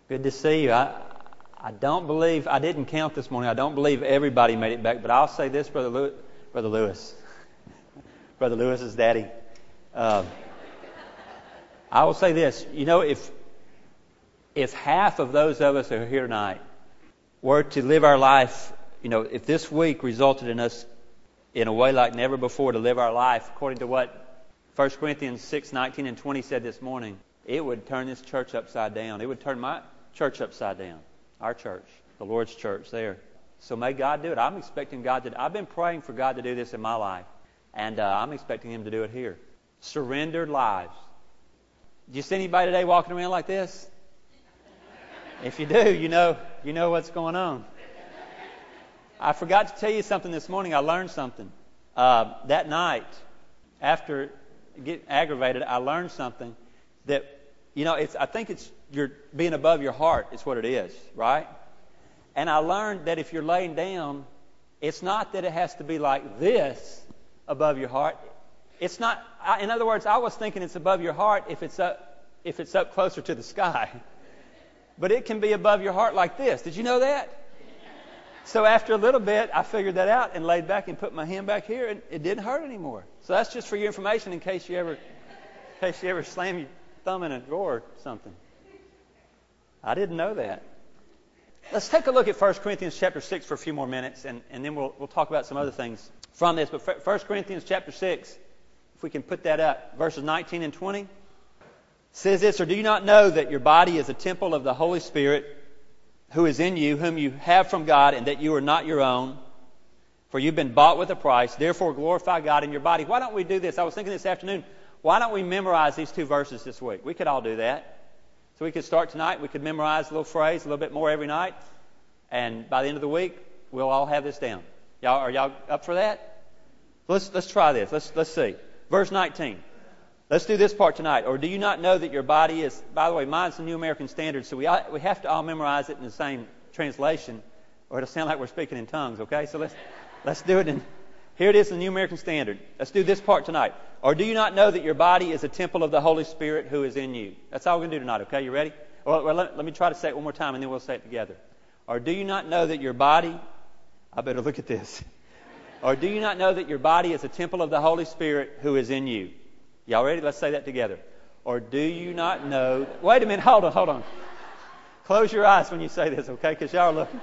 Good to see you. I don't believe, I didn't count this morning, I don't believe everybody made it back, but I'll say this, Brother Lewis. Brother Lewis's daddy. I will say this, if half of those of us who are here tonight were to live our life, if this week resulted in us in a way like never before to live our life according to what 1 Corinthians 6:19 and 20 said this morning, it would turn this church upside down. It would turn my church upside down. Our church, the Lord's church there. So may God do it. I'm expecting God to. I've been praying for God to do this in my life, and I'm expecting Him to do it here. Surrendered lives. Do you see anybody today walking around like this? If you do, you know what's going on. I forgot to tell you something this morning. I learned something that night. After getting aggravated, I learned something that I think it's you're being above your heart. Is what it is, right? And I learned that if you're laying down, it's not that it has to be like this above your heart. It's not. In other words, I was thinking it's above your heart if it's up closer to the sky. But it can be above your heart like this. Did you know that? So after a little bit, I figured that out and laid back and put my hand back here, and it didn't hurt anymore. So that's just for your information in case you ever slam your thumb in a drawer or something. I didn't know that. Let's take a look at 1 Corinthians chapter 6 for a few more minutes, and then we'll talk about some other things from this. But 1 Corinthians chapter 6, if we can put that up, verses 19 and 20, says this, "Or do you not know that your body is a temple of the Holy Spirit who is in you, whom you have from God, and that you are not your own? For you've been bought with a price. Therefore glorify God in your body." Why don't we do this? I was thinking this afternoon, why don't we memorize these two verses this week? We could all do that. So we could start tonight. We could memorize a little phrase, a little bit more every night. And by the end of the week, we'll all have this down. Are y'all up for that? Let's try this. Let's see. Verse 19. Let's do this part tonight. "Or do you not know that your body is..." By the way, mine's the New American Standard, so we have to all memorize it in the same translation, or it'll sound like we're speaking in tongues. Okay, so let's do it. Here it is, the New American Standard. Let's do this part tonight. "Or do you not know that your body is a temple of the Holy Spirit who is in you?" That's all we're going to do tonight. Okay, you ready? Well, let me try to say it one more time, and then we'll say it together. "Or do you not know that your body..." I better look at this. "Or do you not know that your body is a temple of the Holy Spirit who is in you?" Y'all ready? Let's say that together. "Or do you not know..." Wait a minute. Hold on. Close your eyes when you say this, okay? Because y'all are looking.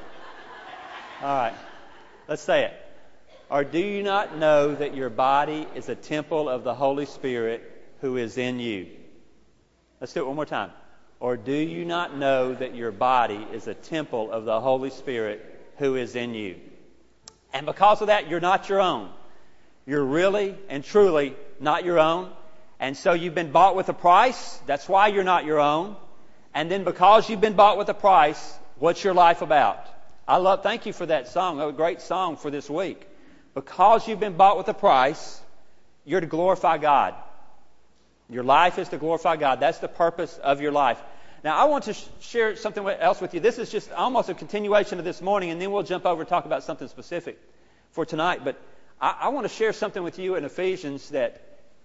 All right. Let's say it. "Or do you not know that your body is a temple of the Holy Spirit who is in you?" Let's do it one more time. "Or do you not know that your body is a temple of the Holy Spirit who is in you?" And because of that, you're not your own. You're really and truly not your own. And so you've been bought with a price. That's why you're not your own. And then because you've been bought with a price, what's your life about? Thank you for that song. A great song for this week. Because you've been bought with a price, you're to glorify God. Your life is to glorify God. That's the purpose of your life. Now, I want to share something else with you. This is just almost a continuation of this morning, and then we'll jump over and talk about something specific for tonight. But I want to share something with you in Ephesians that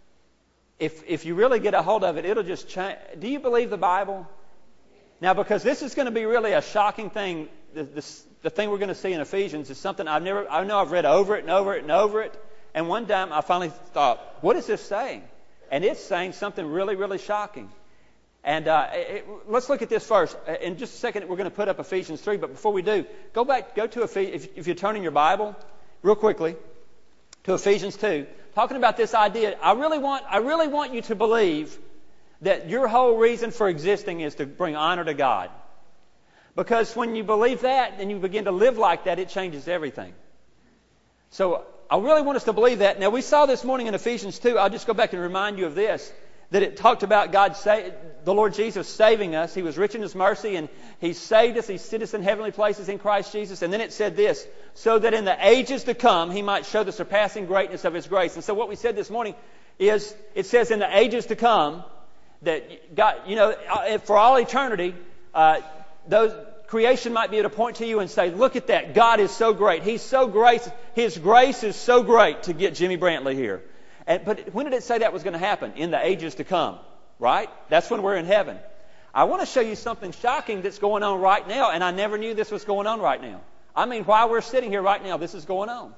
if you really get a hold of it, it'll just change. Do you believe the Bible? Now, because this is going to be really a shocking thing. The thing we're going to see in Ephesians is something I know I've read over it and over it and over it. And one time I finally thought, what is this saying? And it's saying something really, really shocking. And let's look at this first. In just a second, we're going to put up Ephesians 3. But before we do, go to Ephesians. If you turn in your Bible, real quickly, to Ephesians 2, talking about this idea. I really want you to believe that your whole reason for existing is to bring honor to God. Because when you believe that and you begin to live like that, it changes everything. So I really want us to believe that. Now, we saw this morning in Ephesians 2, I'll just go back and remind you of this, that it talked about the Lord Jesus saving us. He was rich in His mercy, and He saved us. He set us in heavenly places in Christ Jesus. And then it said this, so that in the ages to come, He might show the surpassing greatness of His grace. And so what we said this morning is, it says in the ages to come, that God, for all eternity, creation might be able to point to you and say, look at that. God is so great. He's so great. His grace is so great to get Jimmy Brantley here. But when did it say that was going to happen? In the ages to come, right? That's when we're in heaven. I want to show you something shocking that's going on right now, and I never knew this was going on right now. I mean, while we're sitting here right now, this is going on.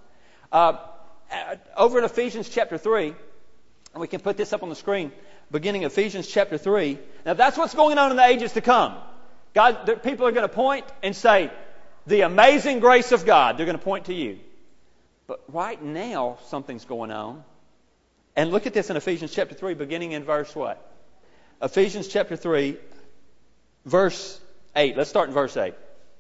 Over in Ephesians chapter 3, and we can put this up on the screen, beginning Ephesians chapter 3. Now, that's what's going on in the ages to come. People are going to point and say, the amazing grace of God. They're going to point to you. But right now, something's going on. And look at this in Ephesians chapter 3, beginning in verse what? Ephesians chapter 3, verse 8. Let's start in verse 8.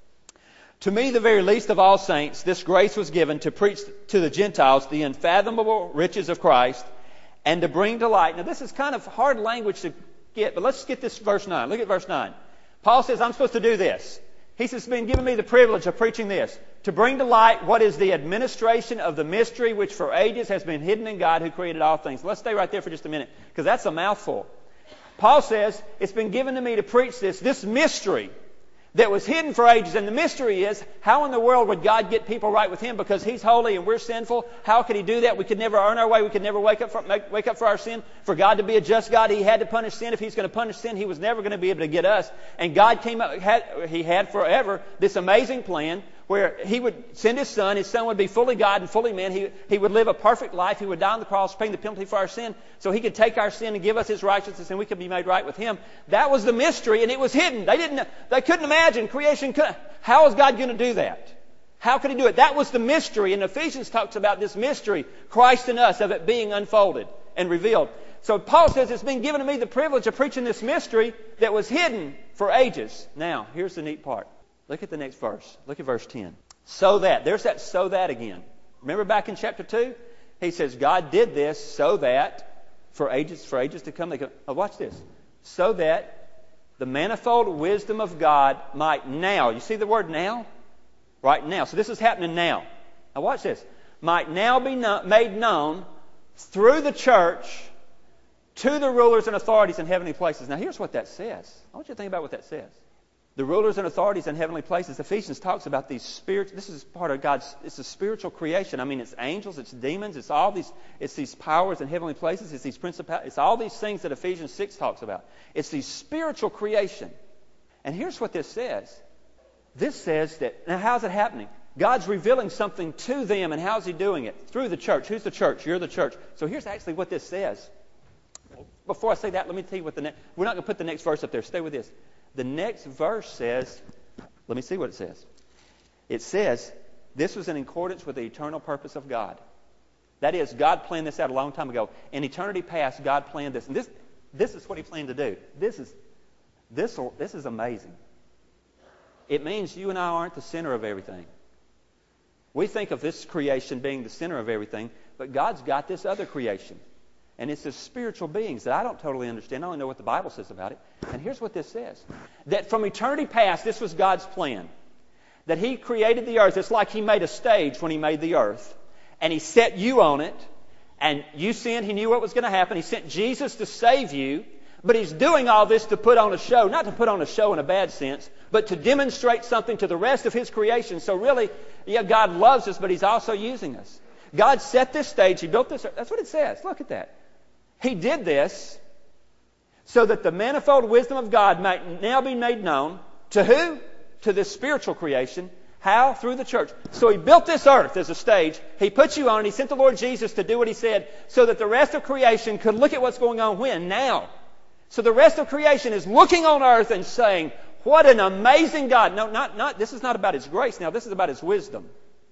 To me, the very least of all saints, this grace was given to preach to the Gentiles the unfathomable riches of Christ and to bring to light. Now, this is kind of hard language to get, but let's get this verse 9. Look at verse 9. Paul says, I'm supposed to do this. He says, it's been given me the privilege of preaching this, to bring to light what is the administration of the mystery which for ages has been hidden in God who created all things. Let's stay right there for just a minute, because that's a mouthful. Paul says, it's been given to me to preach this mystery that was hidden for ages. And the mystery is, how in the world would God get people right with Him? Because He's holy and we're sinful. How could He do that? We could never earn our way. We could never wake up for our sin. For God to be a just God, He had to punish sin. If He's going to punish sin, He was never going to be able to get us. And God He had forever this amazing plan where He would send His Son. His Son would be fully God and fully man. He would live a perfect life. He would die on the cross, paying the penalty for our sin, so He could take our sin and give us His righteousness, and we could be made right with Him. That was the mystery, and it was hidden. They couldn't imagine. Creation couldn't. How is God going to do that? How could He do it? That was the mystery, and Ephesians talks about this mystery, Christ in us, of it being unfolded and revealed. So Paul says, it's been given to me the privilege of preaching this mystery that was hidden for ages. Now, here's the neat part. Look at the next verse. Look at verse 10. So that. There's that so that again. Remember back in chapter 2? He says, God did this so that for ages to come. Watch this. So that the manifold wisdom of God might now. You see the word now? Right now. So this is happening now. Now watch this. Might now be made known through the church to the rulers and authorities in heavenly places. Now here's what that says. I want you to think about what that says. The rulers and authorities in heavenly places. Ephesians talks about these spirits. This is part of God's. It's a spiritual creation. I mean, it's angels, it's demons, it's all these. It's these powers in heavenly places. It's these principalities. It's all these things that Ephesians 6 talks about. It's these spiritual creation. And here's what this says. This says that. Now, how's it happening? God's revealing something to them, and how's He doing it? Through the church. Who's the church? You're the church. So here's actually what this says. Before I say that, let me tell you what the next. We're not going to put the next verse up there. Stay with this. The next verse says, let me see what it says. It says, this was in accordance with the eternal purpose of God. That is, God planned this out a long time ago. In eternity past, God planned this. And this is what He planned to do. This is amazing. It means you and I aren't the center of everything. We think of this creation being the center of everything, but God's got this other creation. And it's the spiritual beings that I don't totally understand. I only know what the Bible says about it. And here's what this says. That from eternity past, this was God's plan. That He created the earth. It's like He made a stage when He made the earth. And He set you on it. And you sinned. He knew what was going to happen. He sent Jesus to save you. But He's doing all this to put on a show. Not to put on a show in a bad sense, but to demonstrate something to the rest of His creation. So really, yeah, God loves us, but He's also using us. God set this stage. He built this earth. That's what it says. Look at that. He did this so that the manifold wisdom of God might now be made known to who? To this spiritual creation. How? Through the church. So He built this earth as a stage. He put you on it. He sent the Lord Jesus to do what He said so that the rest of creation could look at what's going on when? Now. So the rest of creation is looking on earth and saying, what an amazing God. No, not. This is not about His grace now. This is about His wisdom.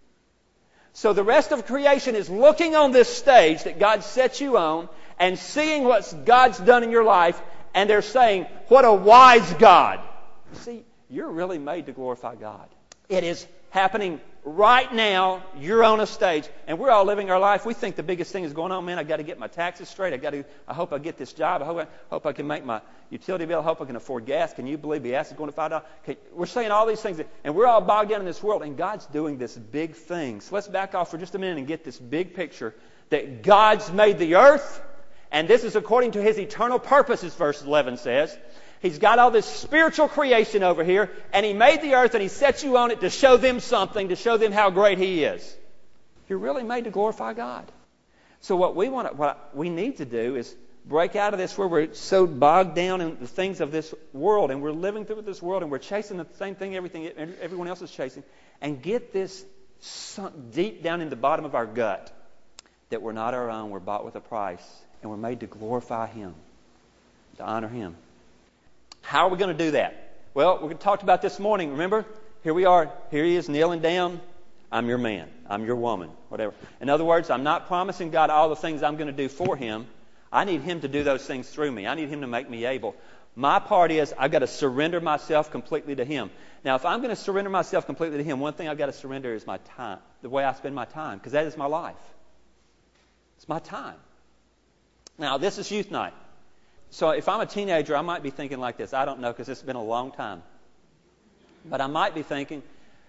So the rest of creation is looking on this stage that God set you on and seeing what God's done in your life, and they're saying, what a wise God. See, you're really made to glorify God. It is happening right now. You're on a stage, and we're all living our life. We think the biggest thing is going on, man, I've got to get my taxes straight. I hope I get this job. I hope I can make my utility bill. I hope I can afford gas. Can you believe gas is going to $5? We're saying all these things, and we're all bogged down in this world, and God's doing this big thing. So let's back off for just a minute and get this big picture that God's made the earth. And this is according to His eternal purposes, verse 11 says. He's got all this spiritual creation over here, and He made the earth, and He set you on it to show them something, to show them how great He is. You're really made to glorify God. So what we need to do is break out of this where we're so bogged down in the things of this world, and we're living through this world, and we're chasing the same thing everyone else is chasing, and get this sunk deep down in the bottom of our gut that we're not our own, we're bought with a price, and we're made to glorify Him, to honor Him. How are we going to do that? Well, we talked about this morning, remember? Here we are. Here He is kneeling down. I'm your man. I'm your woman. Whatever. In other words, I'm not promising God all the things I'm going to do for Him. I need Him to do those things through me. I need Him to make me able. My part is I've got to surrender myself completely to Him. Now, if I'm going to surrender myself completely to Him, one thing I've got to surrender is my time, the way I spend my time, because that is my life. It's my time. Now, this is youth night. So if I'm a teenager, I might be thinking like this. I don't know, because it's been a long time. But I might be thinking,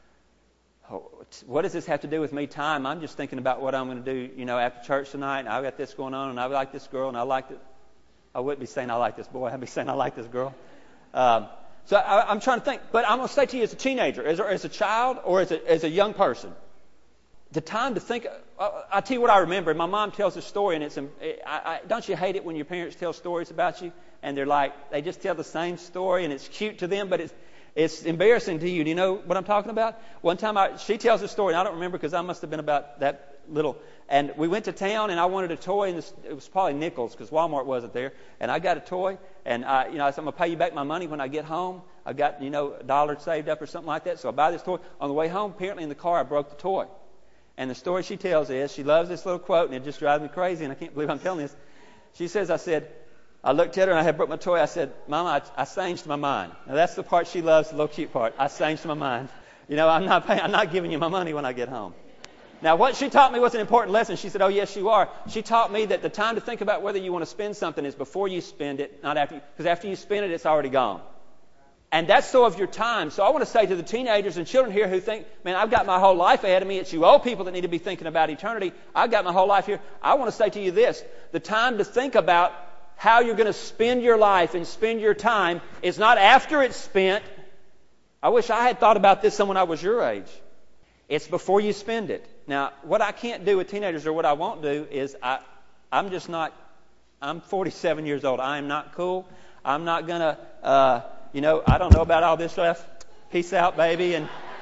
oh, what does this have to do with me time? I'm just thinking about what I'm going to do, after church tonight. And I've got this going on, and I like this girl, and I like it. I wouldn't be saying I like this boy. I'd be saying I like this girl. So I'm trying to think. But I'm going to say to you as a teenager, as a child, or as a young person, the time to think. I'll tell you what I remember. My mom tells a story, and don't you hate it when your parents tell stories about you, and they just tell the same story, and it's cute to them, but it's embarrassing to you. Do you know what I'm talking about? One time she tells a story, and I don't remember because I must have been about that little. And we went to town, and I wanted a toy, and it was probably nickels because Walmart wasn't there. And I got a toy, and I said, I'm going to pay you back my money when I get home. I've got, $1 saved up or something like that. So I buy this toy. On the way home, apparently in the car, I broke the toy. And the story she tells is, she loves this little quote, and it just drives me crazy, and I can't believe I'm telling this. She says, I looked at her, and I had broke my toy. I said, Mama, I changed my mind. Now, that's the part she loves, the little cute part. I changed my mind. I'm not giving you my money when I get home. Now, what she taught me was an important lesson. She said, oh, yes, you are. She taught me that the time to think about whether you want to spend something is before you spend it, not after. Because after you spend it, it's already gone. And that's so of your time. So I want to say to the teenagers and children here who think, man, I've got my whole life ahead of me. It's you old people that need to be thinking about eternity. I've got my whole life here. I want to say to you this. The time to think about how you're going to spend your life and spend your time is not after it's spent. I wish I had thought about this when I was your age. It's before you spend it. Now, what I can't do with teenagers, or what I won't do, is I'm 47 years old. I am not cool. I'm not going to, I don't know about all this stuff. Peace out, baby,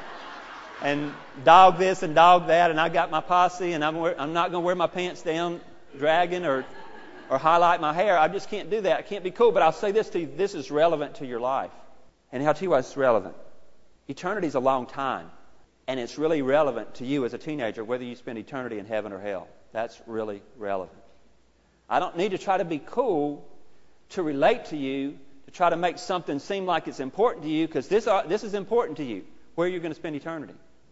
and dog this and dog that, and I got my posse, and I'm not going to wear my pants down, dragging or highlight my hair. I just can't do that. I can't be cool. But I'll say this to you. This is relevant to your life. And I'll tell you why it's relevant. Eternity is a long time. And it's really relevant to you as a teenager, whether you spend eternity in heaven or hell. That's really relevant. I don't need to try to be cool to relate to you, to try to make something seem like it's important to you, because this is important to you, where you're going to spend eternity.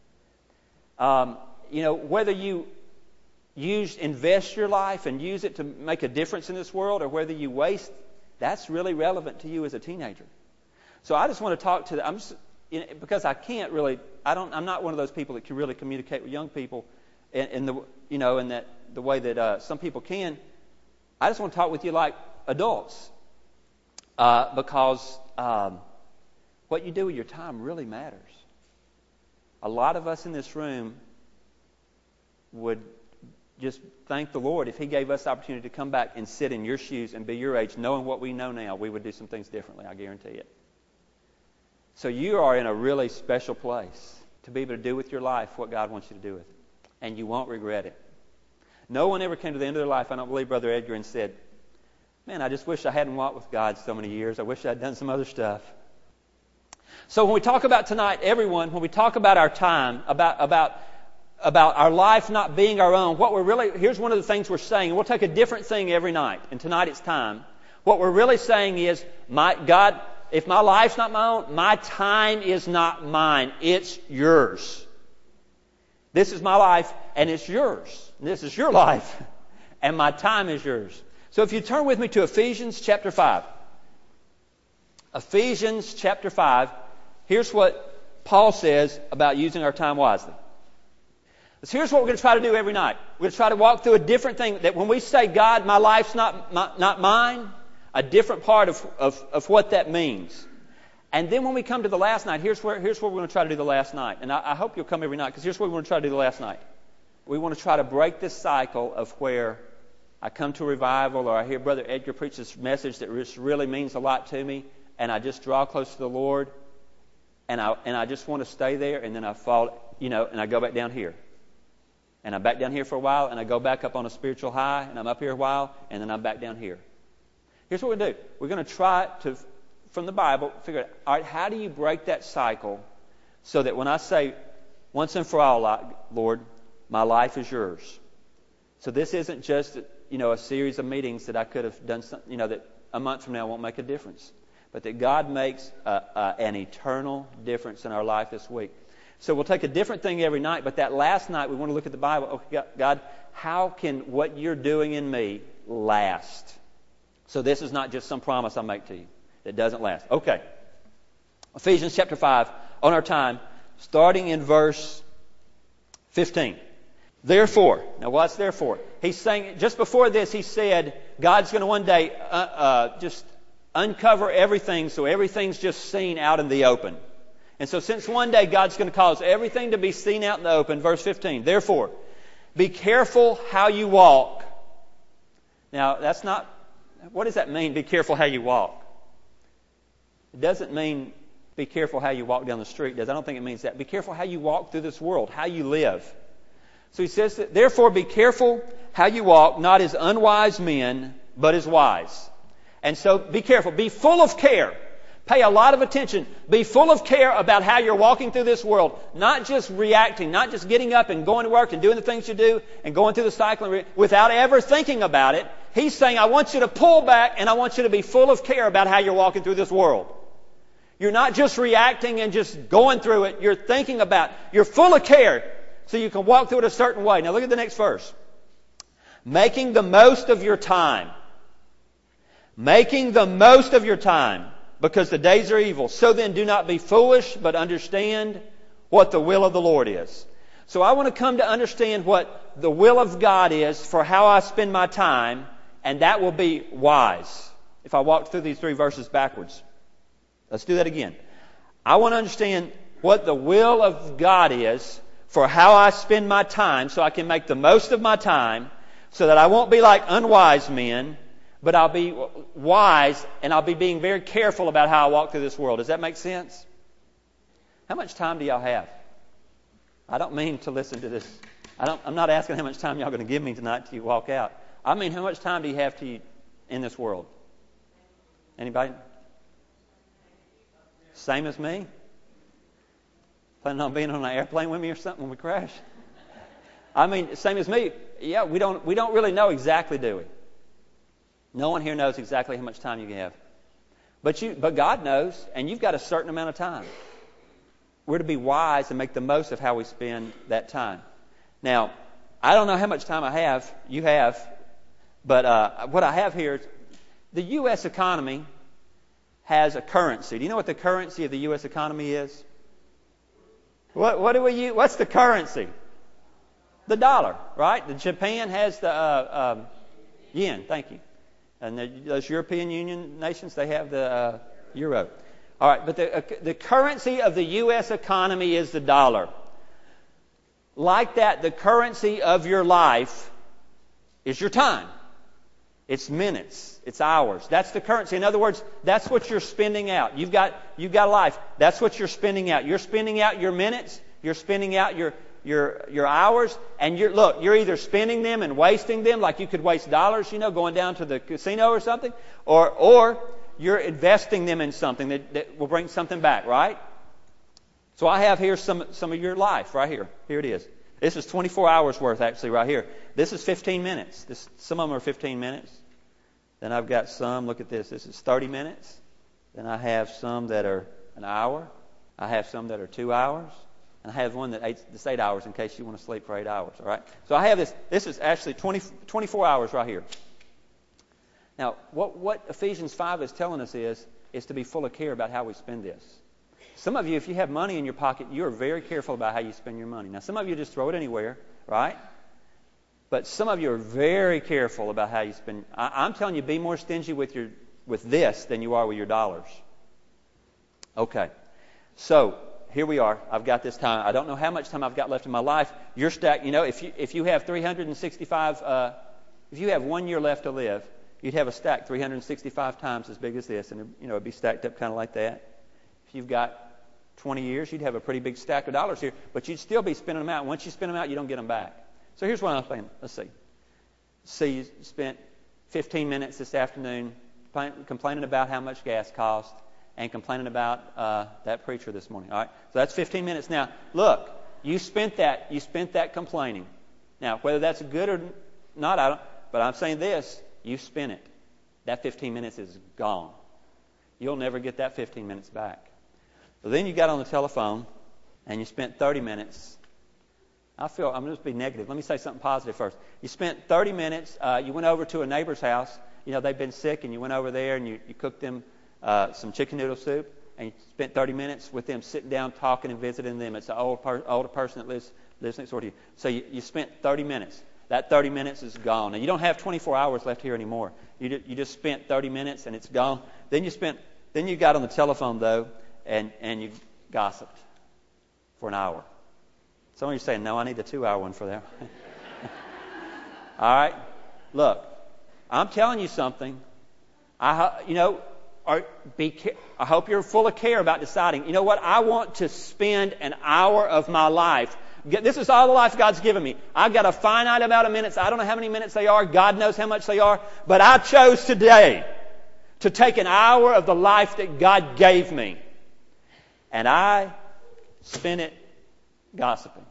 Whether you invest your life and use it to make a difference in this world, or whether you waste, that's really relevant to you as a teenager. So I just want to talk to because I can't really. I'm not one of those people that can really communicate with young people in the way that some people can. I just want to talk with you like adults, because what you do with your time really matters. A lot of us in this room would just thank the Lord if He gave us the opportunity to come back and sit in your shoes and be your age, knowing what we know now. We would do some things differently, I guarantee it. So you are in a really special place to be able to do with your life what God wants you to do with it. And you won't regret it. No one ever came to the end of their life, I don't believe, Brother Edgar, and said, man, I just wish I hadn't walked with God so many years. I wish I'd done some other stuff. So when we talk about tonight, everyone, when we talk about our time, about our life not being our own, here's one of the things we're saying, and we'll take a different thing every night, and tonight it's time. What we're really saying is, God, if my life's not my own, my time is not mine. It's yours. This is my life, and it's yours. This is your life, and my time is yours. So if you turn with me to Ephesians chapter 5. Ephesians chapter 5. Here's what Paul says about using our time wisely. So here's what we're going to try to do every night. We're going to try to walk through a different thing. That when we say, God, my life's not mine, a different part of what that means. And then when we come to the last night, here's what we're going to try to do the last night. And I hope you'll come every night, because here's what we want to try to do the last night. We want to try to break this cycle of where I come to a revival, or I hear Brother Edgar preach this message that just really means a lot to me, and I just draw close to the Lord, and I just want to stay there, and then I fall, and I go back down here. And I'm back down here for a while, and I go back up on a spiritual high, and I'm up here a while, and then I'm back down here. Here's what we're going to do. We're going to try to, from the Bible, figure out, all right, how do you break that cycle so that when I say, once and for all, Lord, my life is yours. So this isn't just, a series of meetings that I could have done, that a month from now won't make a difference. But that God makes an eternal difference in our life this week. So we'll take a different thing every night, but that last night we want to look at the Bible. Okay, God, how can what you're doing in me last? So this is not just some promise I make to you that doesn't last. Okay. Ephesians chapter 5, on our time, starting in verse 15. Therefore, now what's therefore? He's saying, just before this, he said, God's going to one day just uncover everything so everything's just seen out in the open. And so since one day God's going to cause everything to be seen out in the open, verse 15, therefore, be careful how you walk. Now, what does that mean, be careful how you walk? It doesn't mean be careful how you walk down the street, does it? I don't think it means that. Be careful how you walk through this world, how you live. So he says, therefore, be careful how you walk, not as unwise men, but as wise. And so be careful. Be full of care. Pay a lot of attention. Be full of care about how you're walking through this world. Not just reacting, not just getting up and going to work and doing the things you do and going through the cycle without ever thinking about it. He's saying, I want you to pull back and I want you to be full of care about how you're walking through this world. You're not just reacting and just going through it. You're thinking about it. You're full of care so you can walk through it a certain way. Now look at the next verse. Making the most of your time. Making the most of your time. Because the days are evil. So then do not be foolish, but understand what the will of the Lord is. So I want to come to understand what the will of God is for how I spend my time, and that will be wise. If I walk through these 3 verses backwards. Let's do that again. I want to understand what the will of God is for how I spend my time so I can make the most of my time so that I won't be like unwise men, but I'll be wise and I'll be being very careful about how I walk through this world. Does that make sense? How much time do y'all have? I don't mean to listen to this. I'm not asking how much time y'all are going to give me tonight till you walk out. I mean, how much time do you have in this world? Anybody? Same as me? Planning on being on an airplane with me or something when we crash? I mean, same as me. Yeah, we don't really know exactly, do we? No one here knows exactly how much time you have. But God knows, and you've got a certain amount of time. We're to be wise and make the most of how we spend that time. Now, I don't know how much time I have. You have. But what I have here is the U.S. economy has a currency. Do you know what the currency of the U.S. economy is? What do we use? What's the currency? The dollar, right? Japan has the yen. Thank you. And those European Union nations, they have the euro. All right, but the currency of the U.S. economy is the dollar. Like that, the currency of your life is your time. It's minutes. It's hours. That's the currency. In other words, that's what you're spending out. You've got life. That's what you're spending out. You're spending out your minutes. You're spending out your hours, and you're either spending them and wasting them, like you could waste dollars, going down to the casino or something, or you're investing them in something that will bring something back, right? So I have here some of your life right here. Here it is. This is 24 hours worth actually right here. This is 15 minutes. Some of them are 15 minutes. Then I've got some, look at this. This is 30 minutes. Then I have some that are an hour. I have some that are 2 hours. And I have one that's 8 hours in case you want to sleep for 8 hours, all right? So I have this. This is actually 24 hours right here. Now, what Ephesians 5 is telling us is to be full of care about how we spend this. Some of you, if you have money in your pocket, you're very careful about how you spend your money. Now, some of you just throw it anywhere, right? But some of you are very careful about how you spend. I'm telling you, be more stingy with this than you are with your dollars. Okay. So, here we are. I've got this time. I don't know how much time I've got left in my life. You're stacked. If you have 365, if you have 1 year left to live, you'd have a stack 365 times as big as this, and it'd be stacked up kind of like that. If you've got 20 years, you'd have a pretty big stack of dollars here, but you'd still be spending them out. Once you spend them out, you don't get them back. So here's what I'm thinking. Let's see. See, you spent 15 minutes this afternoon complaining about how much gas cost and complaining about that preacher this morning. All right, so that's 15 minutes. Now, look, you spent that complaining. Now, whether that's good or not, I don't. But I'm saying this: you spent it. That 15 minutes is gone. You'll never get that 15 minutes back. So then you got on the telephone and you spent 30 minutes. I'm going to just be negative. Let me say something positive first. You spent 30 minutes. You went over to a neighbor's house. They've been sick, and you went over there and you cooked them some chicken noodle soup, and you spent 30 minutes with them sitting down, talking and visiting them. It's an older person that lives next door to you. So you spent 30 minutes. That 30 minutes is gone. And you don't have 24 hours left here anymore. You just spent 30 minutes and it's gone. Then you got on the telephone, though, and you gossiped for an hour. Some of you are saying, no, I need the 2-hour one for that. All right? Look, I'm telling you something. I hope you're full of care about deciding, you know what, I want to spend an hour of my life. This is all the life God's given me. I've got a finite amount of minutes. I don't know how many minutes they are. God knows how much they are. But I chose today to take an hour of the life that God gave me. And I spent it gossiping.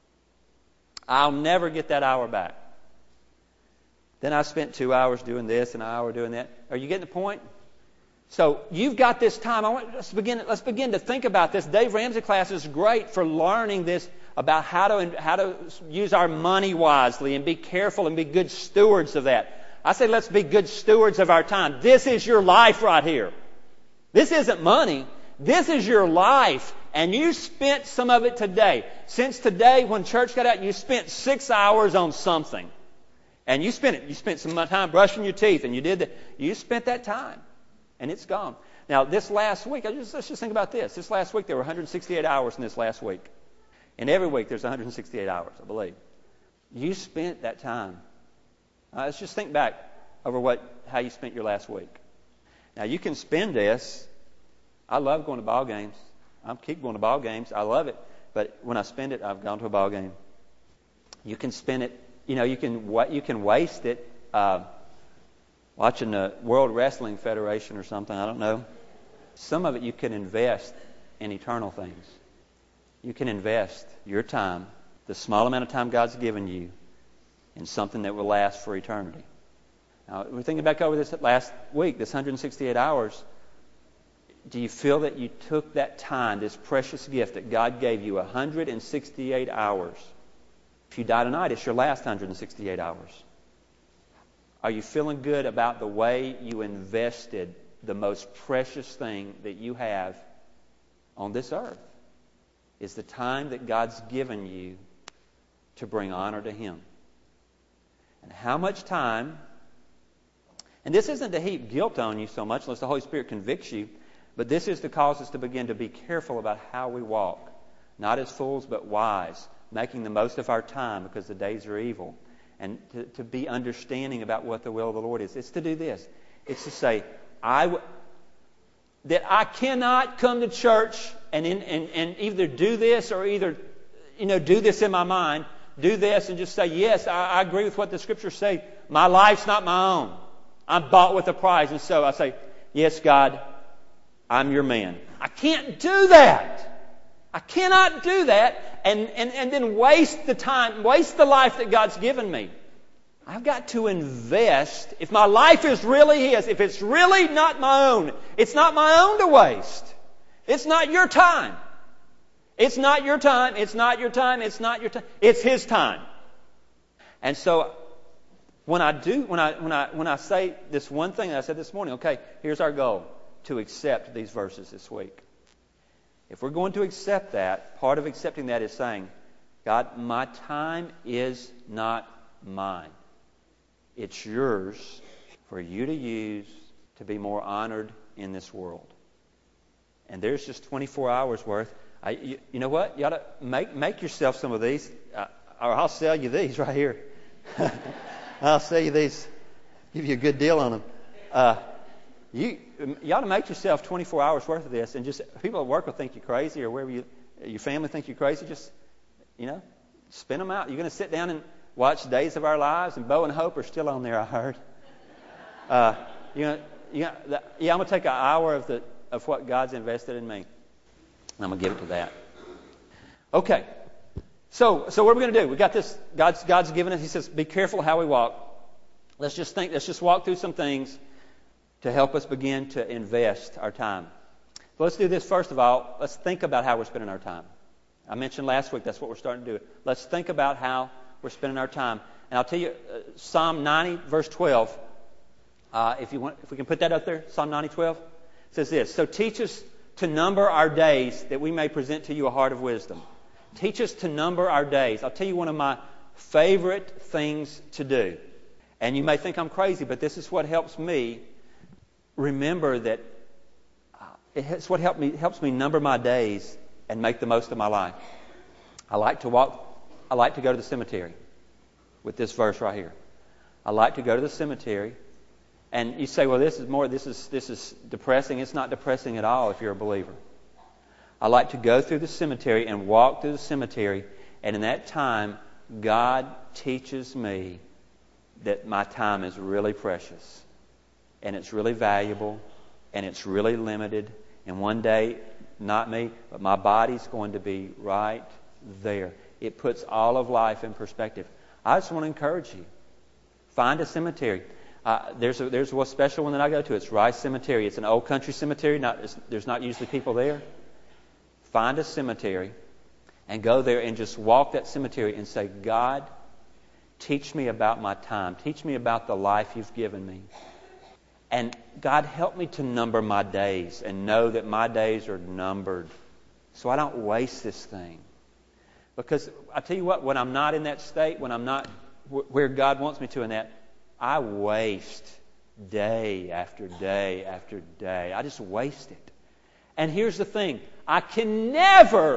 I'll never get that hour back. Then I spent 2 hours doing this and an hour doing that. Are you getting the point? So you've got this time. Let's begin to think about this. Dave Ramsey class is great for learning this about how to use our money wisely and be careful and be good stewards of that. I say let's be good stewards of our time. This is your life right here. This isn't money. This is your life. And you spent some of it today. Since today, when church got out, you spent 6 hours on something. And you spent it. You spent some time brushing your teeth, and you did that. You spent that time, and it's gone. Now, this last week, let's just think about this. This last week, there were 168 hours in this last week. And every week, there's 168 hours, I believe. You spent that time. Let's just think back over how you spent your last week. Now, you can spend this. I love going to ball games. I keep going to ball games. I love it. But when I spend it, I've gone to a ball game. You can spend it. You can waste it watching the World Wrestling Federation or something. I don't know. Some of it you can invest in eternal things. You can invest your time, the small amount of time God's given you, in something that will last for eternity. Now, we're thinking back over this last week, this 168 hours. Do you feel that you took that time, this precious gift that God gave you, 168 hours? If you die tonight, it's your last 168 hours. Are you feeling good about the way you invested the most precious thing that you have on this earth? Is the time that God's given you to bring honor to Him. And how much time, and this isn't to heap guilt on you so much unless the Holy Spirit convicts you, but this is to cause us to begin to be careful about how we walk. Not as fools, but wise, making the most of our time because the days are evil. And to be understanding about what the will of the Lord is. It's to do this. It's to say, that I cannot come to church and either do this or do this in my mind, do this and just say, yes, I agree with what the Scriptures say. My life's not my own. I'm bought with a price. And so I say, yes, God, I'm your man. I can't do that. I cannot do that and then waste the time, waste the life that God's given me. I've got to invest. If my life is really His, if it's really not my own, it's not my own to waste. It's not your time. It's not your time. It's not your time. It's not your time. It's His time. And so when I say this one thing that I said this morning, okay, here's our goal, to accept these verses this week. If we're going to accept that, part of accepting that is saying, God, my time is not mine. It's yours for you to use to be more honored in this world. And there's just 24 hours worth. You know what? You ought to make yourself some of these, or I'll sell you these right here. I'll sell you these. Give you a good deal on them. You ought to make yourself 24 hours worth of this, and just people at work will think you're crazy, or wherever your family think you're crazy. Just, spin them out. You're going to sit down and watch Days of Our Lives, and Bo and Hope are still on there, I heard. I'm going to take an hour of what God's invested in me, and I'm going to give it to that. Okay. So what are we going to do? We got this. God's given us. He says, be careful how we walk. Let's just walk through some things to help us begin to invest our time. So let's do this first of all. Let's think about how we're spending our time. I mentioned last week that's what we're starting to do. Let's think about how we're spending our time. And I'll tell you, Psalm 90, verse 12. If we can put that up there, Psalm 90:12, says this: so teach us to number our days that we may present to you a heart of wisdom. Teach us to number our days. I'll tell you one of my favorite things to do. And you may think I'm crazy, but this is what helps me remember that it's what helps me number my days and make the most of my life. I like to go to the cemetery with this verse right here. I like to go to the cemetery. And you say, well, this is depressing. It's not depressing at all if you're a believer. I like to go through the cemetery and walk through the cemetery, and in that time, God teaches me that my time is really precious, and it's really valuable, and it's really limited, and one day, not me, but my body's going to be right there. It puts all of life in perspective. I just want to encourage you. Find a cemetery. There's one special one that I go to. It's Rice Cemetery. It's an old country cemetery. There's not usually people there. Find a cemetery and go there and just walk that cemetery and say, God, teach me about my time. Teach me about the life you've given me. And God, help me to number my days and know that my days are numbered so I don't waste this thing. Because I tell you what, when I'm not in that state, when I'm not where God wants me to in that, I waste day after day after day. I just waste it. And here's the thing. I can never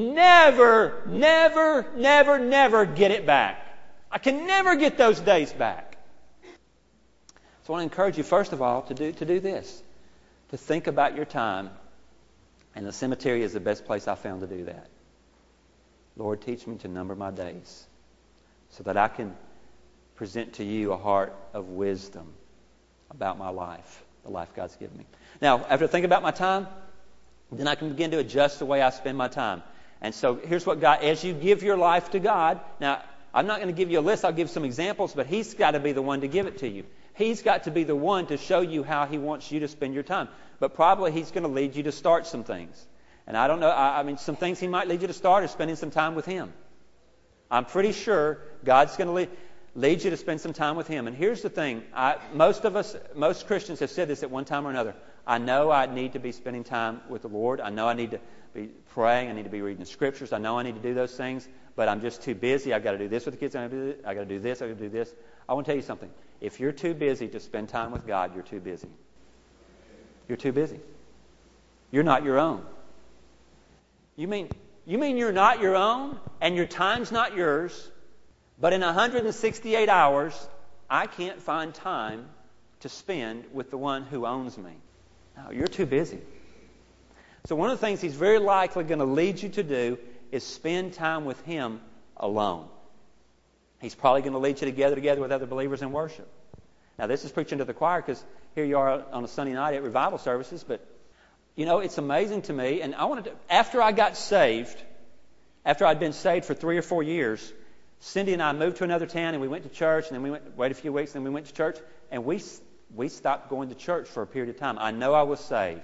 get it back. I can never get those days back. So I want to encourage you, first of all, to do this. To think about your time. And the cemetery is the best place I found to do that. Lord, teach me to number my days so that I can present to you a heart of wisdom about my life, the life God's given me. Now, after I think about my time, then I can begin to adjust the way I spend my time. And so here's what God, as you give your life to God, now I'm not going to give you a list, I'll give some examples, but He's got to be the one to give it to you. He's got to be the one to show you how He wants you to spend your time. But probably He's going to lead you to start some things. And I don't know, I mean, some things He might lead you to start is spending some time with Him. I'm pretty sure God's going to lead you to spend some time with Him. And here's the thing. Most Christians have said this at one time or another. I know I need to be spending time with the Lord. I know I need to be praying. I need to be reading the Scriptures. I know I need to do those things. But I'm just too busy. I've got to do this with the kids. I've got to do this. I've got to do this. I want to tell you something. If you're too busy to spend time with God, you're too busy. You're too busy. You're not your own. You mean you're not your own and your time's not yours, but in 168 hours, I can't find time to spend with the one who owns me. No, you're too busy. So one of the things He's very likely going to lead you to do is spend time with Him alone. He's probably going to lead you to gather together with other believers in worship. Now, this is preaching to the choir because here you are on a Sunday night at revival services, but it's amazing to me, and after I got saved, after I'd been saved for 3 or 4 years, Cindy and I moved to another town, and we went to church, and then we waited a few weeks, and then we went to church, and we stopped going to church for a period of time. I know I was saved,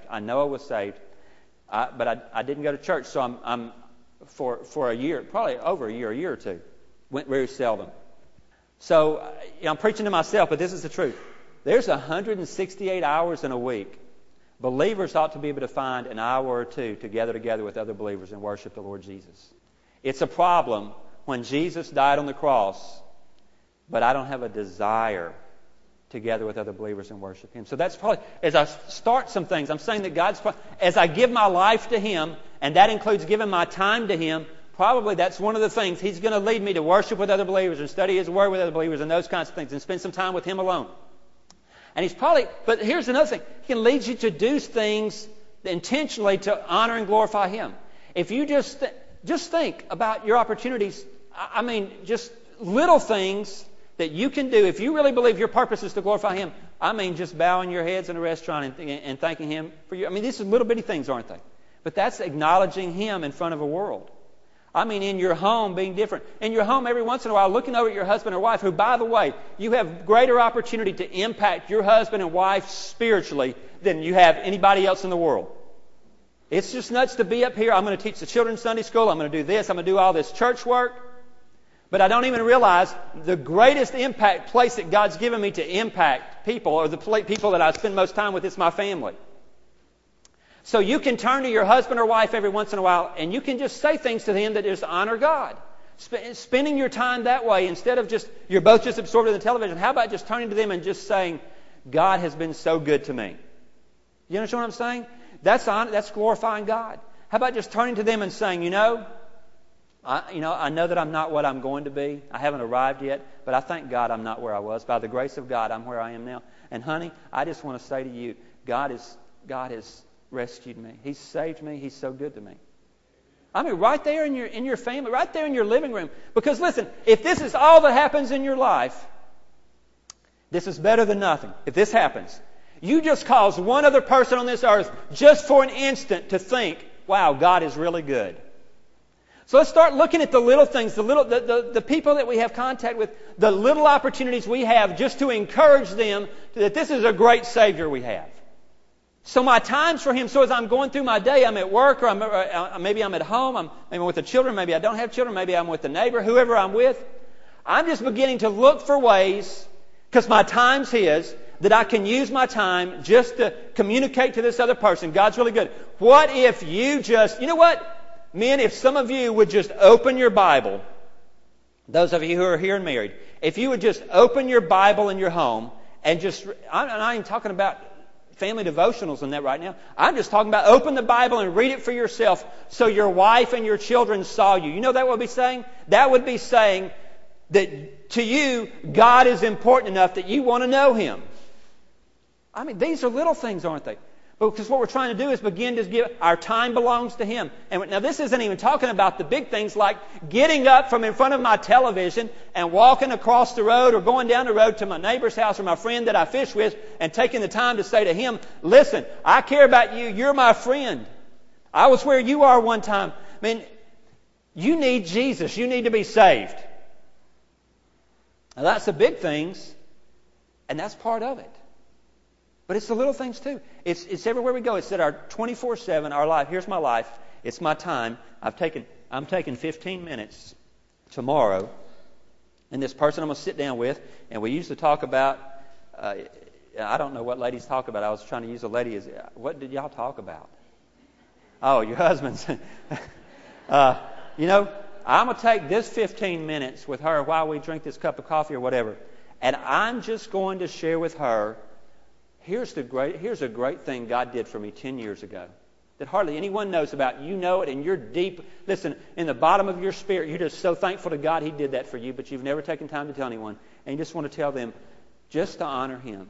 but I didn't go to church, so I'm for a year, probably over a year or two, went very seldom. So I'm preaching to myself, but this is the truth. There's 168 hours in a week. Believers ought to be able to find an hour or two to gather together with other believers and worship the Lord Jesus. It's a problem when Jesus died on the cross, but I don't have a desire to gather with other believers and worship Him. So that's probably, as I start some things, I'm saying that as I give my life to Him, and that includes giving my time to Him, probably that's one of the things. He's going to lead me to worship with other believers and study His Word with other believers and those kinds of things and spend some time with Him alone. And He's probably, but here's another thing. He can lead you to do things intentionally to honor and glorify Him. If you just think about your opportunities, I mean, just little things that you can do. If you really believe your purpose is to glorify Him, I mean, just bowing your heads in a restaurant and thanking Him for you. I mean, these are little bitty things, aren't they? But that's acknowledging Him in front of a world. I mean, in your home, being different. In your home, every once in a while, looking over at your husband or wife, who, by the way, you have greater opportunity to impact your husband and wife spiritually than you have anybody else in the world. It's just nuts to be up here. I'm going to teach the children's Sunday school. I'm going to do this. I'm going to do all this church work. But I don't even realize the greatest impact place that God's given me to impact people, or the people that I spend most time with, is my family. So you can turn to your husband or wife every once in a while, and you can just say things to them that just honor God. Spending your time that way, instead of just, you're both just absorbed in the television, how about just turning to them and just saying, God has been so good to me. You understand what I'm saying? That's glorifying God. How about just turning to them and saying, I know that I'm not what I'm going to be. I haven't arrived yet, but I thank God I'm not where I was. By the grace of God, I'm where I am now. And honey, I just want to say to you, God has rescued me. He's saved me. He's so good to me. I mean, right there in your family, right there in your living room. Because listen, if this is all that happens in your life, this is better than nothing. If this happens, you just cause one other person on this earth just for an instant to think, wow, God is really good. So let's start looking at the little things, the people that we have contact with, the little opportunities we have just to encourage them that this is a great Savior we have. So my times for Him, so as I'm going through my day, I'm at work, or maybe I'm at home, maybe I'm with the children, maybe I don't have children, maybe I'm with the neighbor, whoever I'm with, I'm just beginning to look for ways, because my time's His, that I can use my time just to communicate to this other person. God's really good. What if you just, you know what? Men, if some of you would just open your Bible, those of you who are here and married, if you would just open your Bible in your home and just, I'm not even talking about family devotionals and that right now. I'm just talking about open the Bible and read it for yourself so your wife and your children saw you. You know that would be saying? That would be saying that to you, God is important enough that you want to know Him. I mean, these are little things, aren't they? Because what we're trying to do is begin to give, our time belongs to Him. And now this isn't even talking about the big things like getting up from in front of my television and walking across the road or going down the road to my neighbor's house or my friend that I fish with and taking the time to say to him, listen, I care about you. You're my friend. I was where you are one time. I mean, you need Jesus. You need to be saved. Now that's the big things, and that's part of it. But it's the little things too. It's everywhere we go. It's that our 24/7, our life. Here's my life. It's my time. I'm taking 15 minutes tomorrow, and this person I'm going to sit down with, and we used to talk about. I don't know what ladies talk about. I was trying to use a lady as. What did y'all talk about? Oh, your husbands. I'm going to take this 15 minutes with her while we drink this cup of coffee or whatever, and I'm just going to share with her. Here's a great thing God did for me 10 years ago that hardly anyone knows about. You know it, and you're deep. Listen, in the bottom of your spirit, you're just so thankful to God He did that for you, but you've never taken time to tell anyone. And you just want to tell them just to honor Him.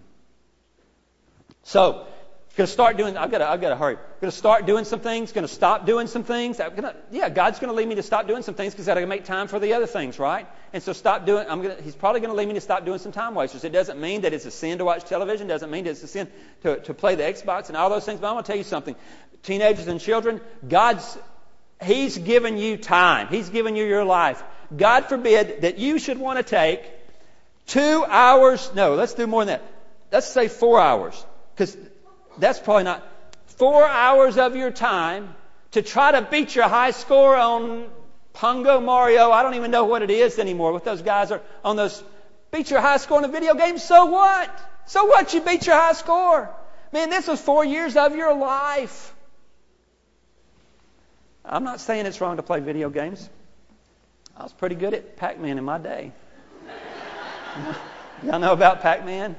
So, going to start doing, I've got to hurry. Going to start doing some things, going to stop doing some things. God's going to lead me to stop doing some things because I've got to make time for the other things, right? And so He's probably going to lead me to stop doing some time wasters. It doesn't mean that it's a sin to watch television. It doesn't mean that it's a sin to play the Xbox and all those things. But I'm going to tell you something. Teenagers and children, He's given you time. He's given you your life. God forbid that you should want to take 2 hours. No, let's do more than that. Let's say 4 hours. Because that's probably not 4 hours of your time to try to beat your high score on Pongo Mario. I don't even know what it is anymore. What those guys are on those. Beat your high score in a video game. So what? So what? You beat your high score. Man, this was 4 years of your life. I'm not saying it's wrong to play video games. I was pretty good at Pac-Man in my day. Y'all know about Pac-Man?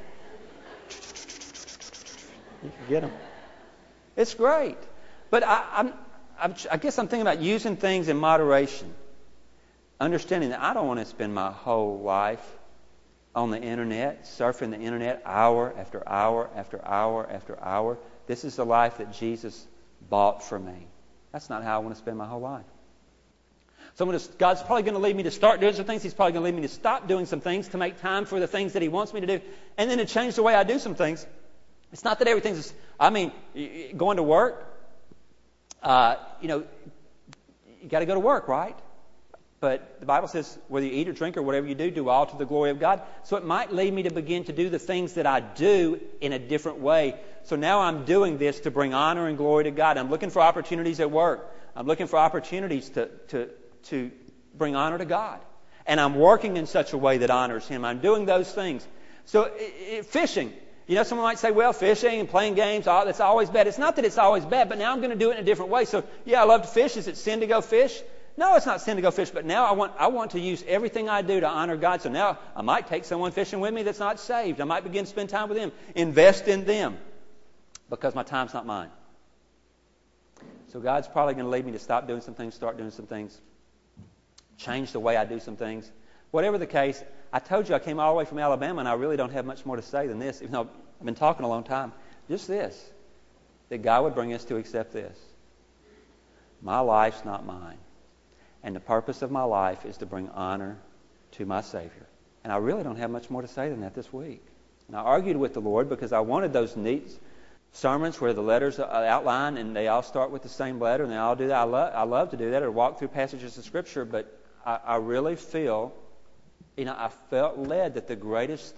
You can get them. It's great. But I guess I'm thinking about using things in moderation. Understanding that I don't want to spend my whole life on the internet, surfing the internet hour after hour after hour after hour. This is the life that Jesus bought for me. That's not how I want to spend my whole life. So God's probably going to lead me to start doing some things. He's probably going to lead me to stop doing some things to make time for the things that He wants me to do. And then to change the way I do some things. It's not that everything's... going to work, you got to go to work, right? But the Bible says whether you eat or drink or whatever you do, do all to the glory of God. So it might lead me to begin to do the things that I do in a different way. So now I'm doing this to bring honor and glory to God. I'm looking for opportunities at work. I'm looking for opportunities to bring honor to God. And I'm working in such a way that honors Him. I'm doing those things. So fishing. Someone might say, well, fishing and playing games, that's always bad. It's not that it's always bad, but now I'm going to do it in a different way. So, I love to fish. Is it sin to go fish? No, it's not sin to go fish, but now I want to use everything I do to honor God. So now I might take someone fishing with me that's not saved. I might begin to spend time with them, invest in them, because my time's not mine. So God's probably going to lead me to stop doing some things, start doing some things, change the way I do some things. Whatever the case, I told you I came all the way from Alabama, and I really don't have much more to say than this, even though I've been talking a long time. Just this, that God would bring us to accept this. My life's not mine. And the purpose of my life is to bring honor to my Savior. And I really don't have much more to say than that this week. And I argued with the Lord because I wanted those neat sermons where the letters are outlined and they all start with the same letter and they all do that. I love to do that or walk through passages of Scripture, but I really feel, I felt led that the greatest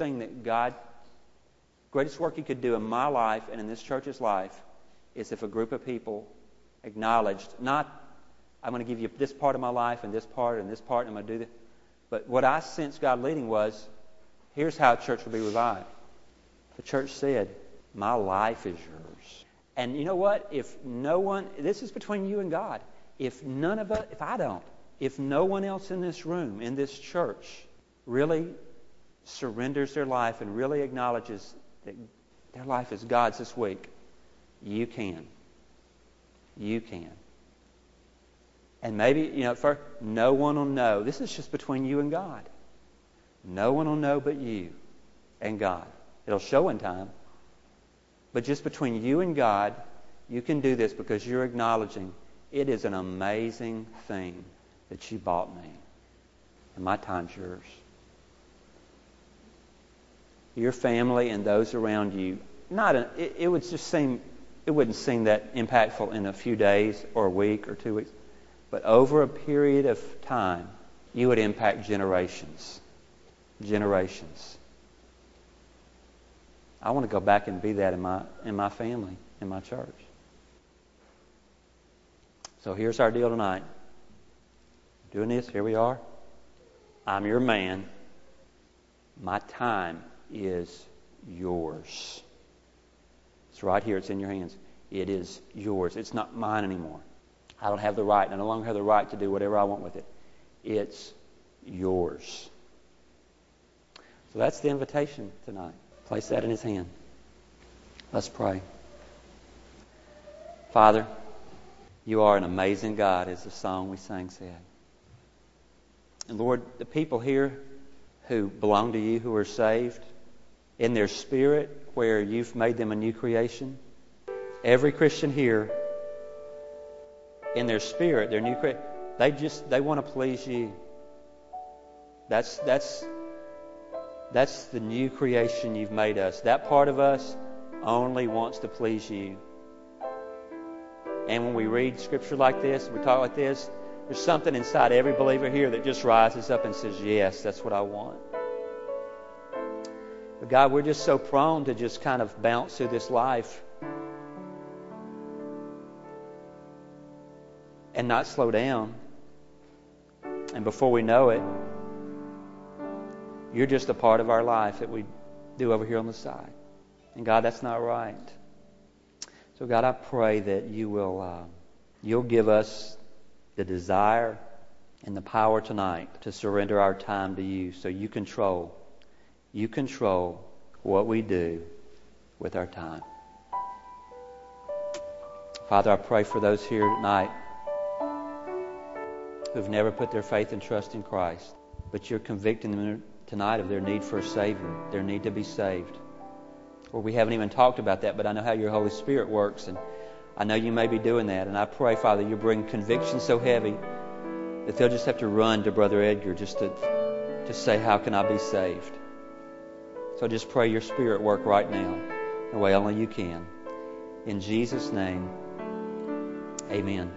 work He could do in my life and in this church's life is if a group of people acknowledged, not I'm going to give you this part of my life and this part, and I'm going to do this. But what I sensed God leading was, here's how church will be revived. The church said, my life is yours. And you know what? If no one, this is between you and God. If no one else in this room, in this church, really surrenders their life and really acknowledges that their life is God's this week, you can. You can. And maybe, first, no one will know. This is just between you and God. No one will know but you and God. It'll show in time. But just between you and God, you can do this because you're acknowledging it is an amazing thing that you bought me. And my time's yours. Your family and those around you, it wouldn't seem that impactful in a few days or a week or 2 weeks. But over a period of time, you would impact generations. Generations. I want to go back and be that in my family, in my church. So here's our deal tonight. Doing this, here we are. I'm your man. My time is yours. It's right here. It's in your hands. It is yours. It's not mine anymore. I don't have the right. I no longer have the right to do whatever I want with it. It's yours. So that's the invitation tonight. Place that in His hand. Let's pray. Father, You are an amazing God, as the song we sang said. And Lord, the people here who belong to You, who are saved, in their spirit, where You've made them a new creation, every Christian here, in their spirit, their new creation, they want to please You. That's the new creation You've made us. That part of us only wants to please You. And when we read Scripture like this, we talk like this, there's something inside every believer here that just rises up and says, yes, that's what I want. But God, we're just so prone to just kind of bounce through this life and not slow down. And before we know it, You're just a part of our life that we do over here on the side. And God, that's not right. So God, I pray that You'll give us the desire and the power tonight to surrender our time to You, so You control what we do with our time. Father, I pray for those here tonight who've never put their faith and trust in Christ. But you're convicting them tonight of their need for a Savior, their need to be saved. Or we haven't even talked about that, but I know how your Holy Spirit works, and I know you may be doing that. And I pray, Father, you bring conviction so heavy that they'll just have to run to Brother Edgar just to say, how can I be saved? So just pray your Spirit work right now in a way only you can. In Jesus' name, amen.